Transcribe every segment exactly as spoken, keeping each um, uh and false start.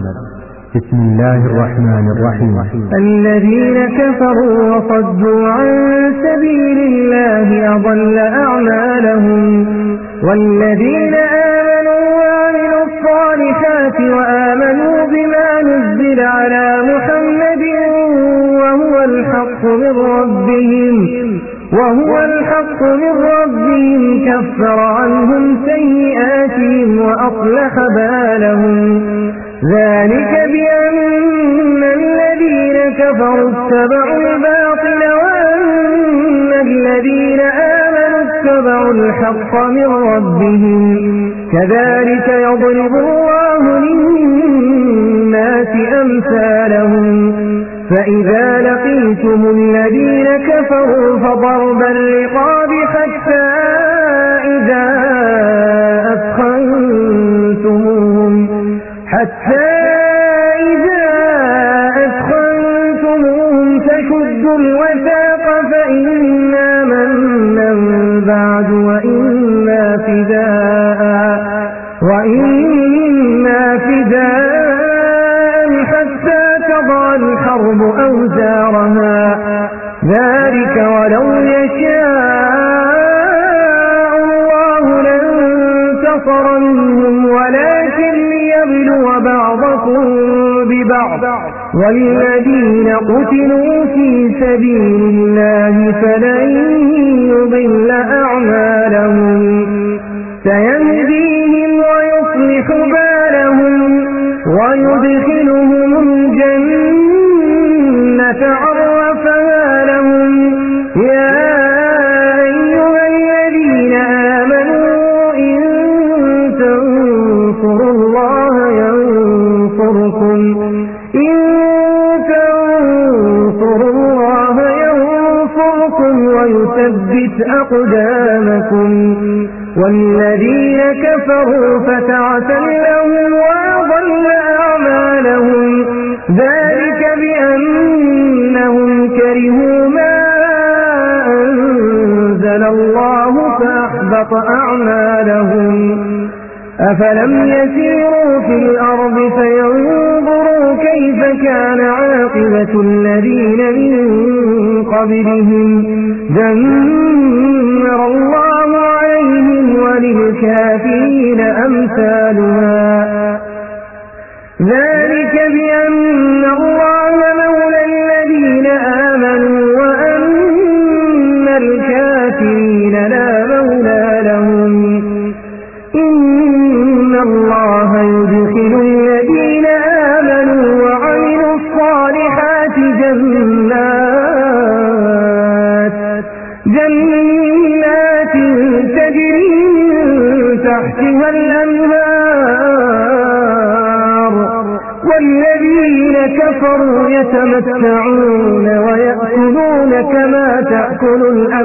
بسم الله الرحمن الرحيم. الذين كفروا وصدوا عن سبيل الله أضل أعمالهم، والذين آمنوا وعملوا الصالحات وآمنوا بما نزل على محمد وهو الحق من ربهم وهو الحق من ربهم كفر عنهم سيئاتهم وأصلح بالهم. ذلك بأن الذين كفروا اتبعوا الباطل وأن الذين آمنوا اتبعوا الحق من ربهم. كذلك يضرب الله للناس أمثالهم. فإذا لقيتم الذين كفروا فضرب الرقاب حتى إذا أثخنتموهم حتى إذا أثخنتموهم فشدوا الوثاق فإنا منا بعد وإنا فداء وإنا فداء حتى تضع الحرب أوزارها. ذلك ولو يشاء الله لانتصر منهم ولكن ليبلو بعضكم ببعض. والذين قتلوا في سبيل الله فلن يضل أعمالهم سيهديهم ويصلح بالهم ويدخلهم الجنة عرفها لهم. يا أيها الذين آمنوا إن تنصروا الله ينصركم إن تنصروا الله ينصركم ويثبت أقدامكم. والذين كفروا فتعسا لهم وأضل أعمالهم. ذلك بأنهم كرهوا ما أنزل الله فأحبط أعمالهم. أفلم يسيروا في الأرض فينظروا كيف كان عاقبة الذين من قبلهم دمر الله عليهم وللكافرين أمثالها. ذلك بأن الله مولى الذين آمنوا وأن الكافرين لا مولى لهم. إن الله يدخل الذين آمنوا وعملوا الصالحات جنات جنات تجري من تحتها الأنهار. والذين كفروا يتمتعون ويأكلون كما تأكل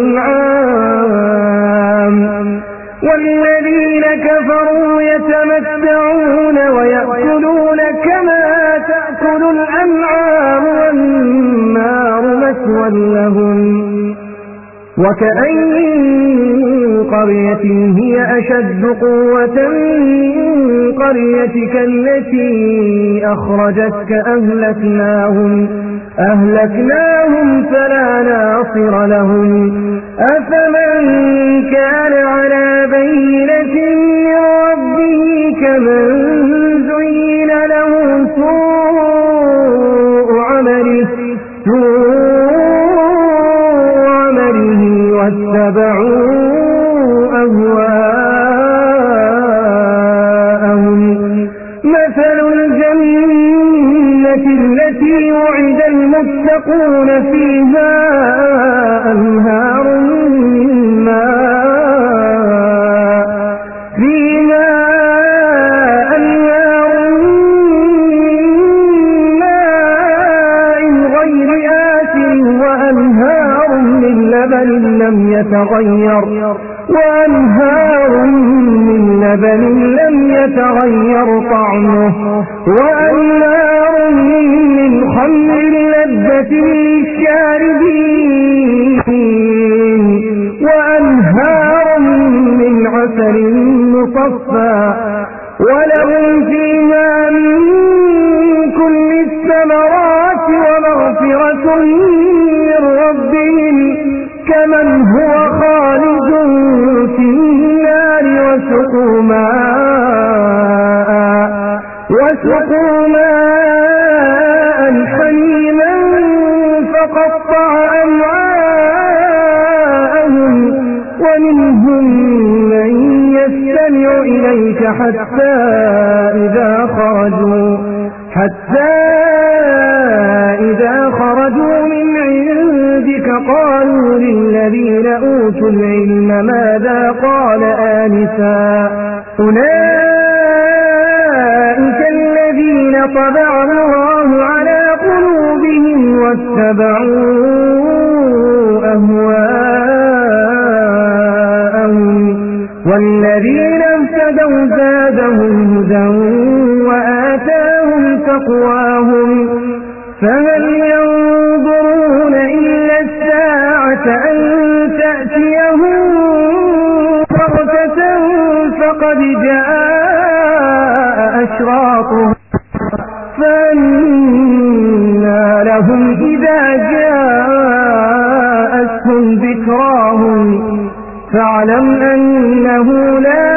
الأنعام والذين كفروا يتمتعون ويأكلون كما تأكل الأنعام والنار مثوى لهم. وكأين قرية هي أشد قوة من قريتك التي أخرجتك أهلكناهم أهلكناهم فلا ناصر لهم. أفمن كان على بينة من ربه كمن زين له سوء عمله سوء عمله واتبعوا أهواءهم. مثل الجنة التي وعد المتقون فيها أنهار من ماء فيها أنهار من ماء غير آسن وأنهار من لبن لم يتغير وأنهار من لبن لم يتغير طعمه وأنهار من خمر لذة للشاربين وأنهار من عسل مصفى ولهم فيها من مغفرة من ربهم كمن هو خالد في النار وسقوا ماء وسقوا ماء حميما فقطع أمعاءهم ومنهم من يستمع إليك حتى إذا خرجوا حتى إذا خرجوا من عندك قالوا للذين أوتوا العلم ماذا قال آنفا أولئك الذين طبع الله على قلوبهم واتبعوا أهواءهم والذين اهتدوا زادهم هدى وآتاهم تقواهم فهل ينظرون إلا الساعة أن تأتيهم بغتة فقد جاء أشراطها فأنى لهم إذا جاءتهم ذكراهم فاعلم أنه لا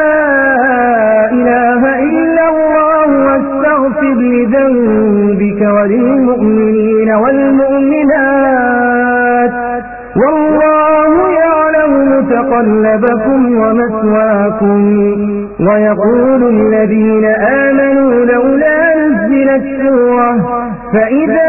إله إلا الله واستغفر لذنبك وللمؤمنين والمؤمنات والله يعلم متقلبكم ومثواكم ويقول الذين آمنوا لولا نزلت سورة فإذا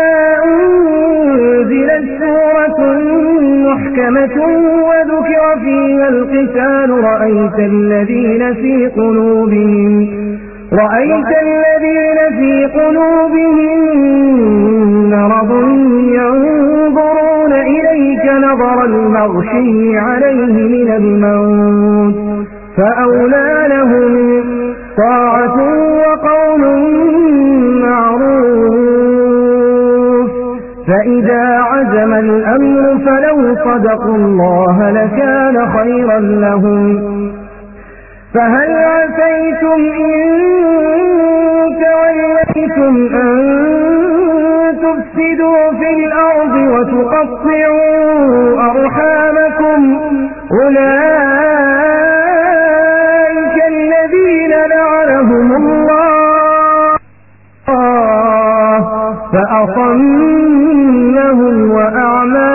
أنزلت سورة محكمة وذكر فيها القتال رأيت الذين في قلوبهم رأيت الذين في قلوبهم مرض ينظرون إليك نظر المغشي عليه من الموت فأولى لهم طاعة وقول معروف فإذا عزم الأمر فلو صدقوا الله لكان خيرا لهم فهل عسيتم إن توليتم أن تفسدوا في الأرض وتقطعوا أرحامكم أولئك الذين لعنهم الله فأصمهم وأعمى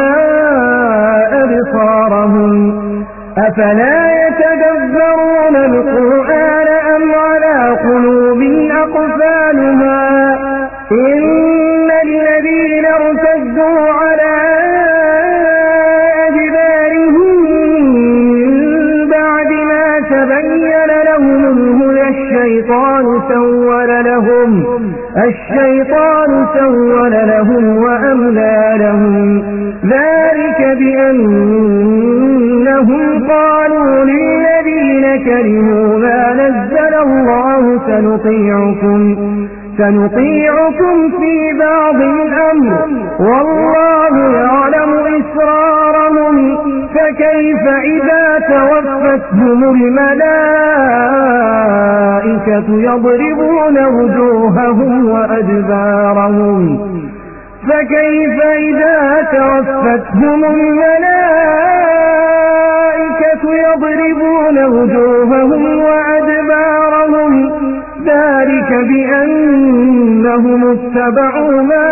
أبصارهم أفلا يتدبرون القرآن أم على قلوب أقفالها إن الذين ارتدوا على أدبارهم من بعد ما تبين لهم الهدى الشيطان سول لهم الشيطان سول لهم وأملى لهم ذلك بأنهم قالوا للذين كرهوا ما نزل الله سنطيعكم سنطيعكم في بعض الأمر والله يعلم إسرارهم فكيف إذا توفتهم الملائكة يضربون وجوههم وأدبارهم فكيف إذا توفتهم الملائكة يضربون وجوههم وأدبارهم ذلك بأنهم اتبعوا ما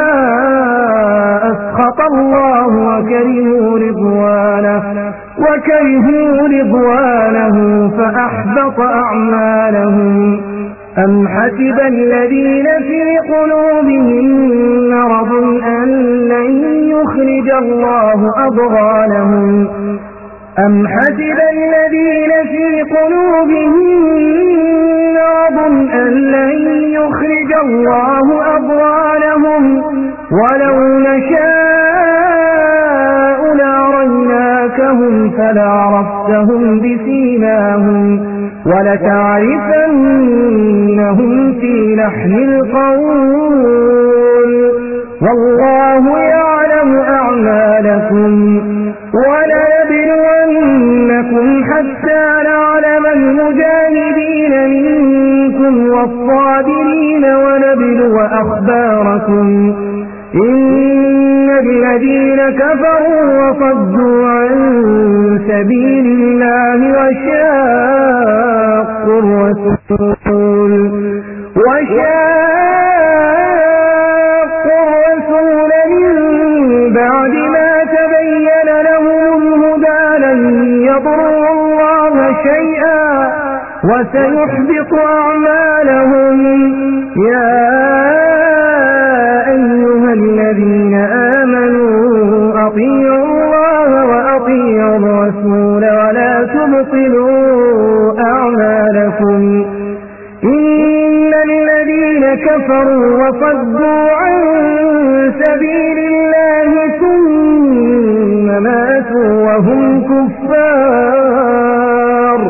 أسخط الله وكرهوا رضوانه وكرهوا رضوانه فأحبط أعمالهم أم حسب الذين في قلوبهم مرض أن لن يخرج الله أضغانهم أم حسب الذين في قلوبهم مرض أن لن يخرج الله أضغانهم ولو نشاء لأريناكهم فلعرفتهم بسيماهم ولتعرفنهم في لحن القول والله يعلم أعمالكم ولنبلونكم حتى نعلم المجاهدين منكم والصابرين ونبلو أخباركم إن الذين كفروا وصدوا عن سبيل الله وشاقوا الرسول وشاقوا الرسول من بعد ما تبين لهم الهدى لن يضروا الله شيئا وسيحبط أعمالهم. يا أيها الذين آمنوا أطيعوا الله وأطيعوا الرسول ولا تبطلوا أعمالكم. إن الذين كفروا وصدوا عن سبيل الله ثم ماتوا وهم كفار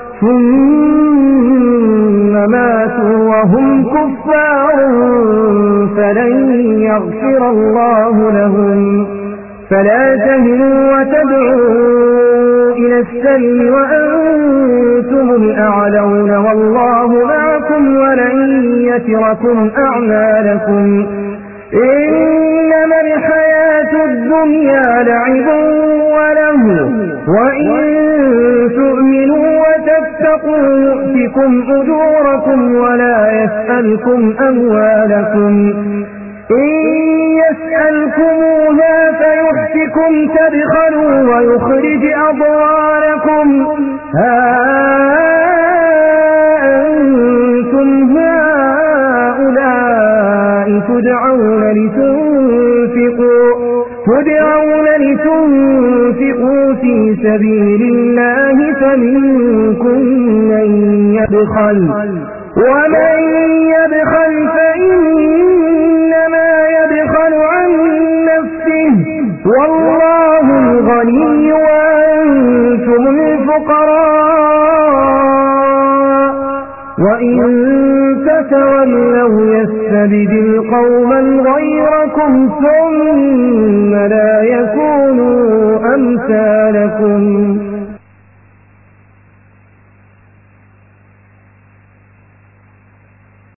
ثم ماتوا وهم كفار فلن يغفر الله لهم. فلا تهنوا وتدعوا إلى السلم وأنتم الأعلون والله معكم ولن يتركم أعمالكم. إنما الحياة الدنيا لعب وله وإن تؤمنوا وتتقوا يؤتكم أجوركم ولا يسألكم أموالكم. إن يسألكموها فيحفكم تبخلوا ويخرج أضواركم. ها أنتم هؤلاء تدعون لتنفقوا تدعون لتنفقوا في سبيل الله فمنكم من يبخل ومن يبخل فإنما يبخل عن نفسه والله الغني وأنتم الفقراء وإن تتولوا يستبدل قوما غيركم ثم لا يكونوا أمثالكم.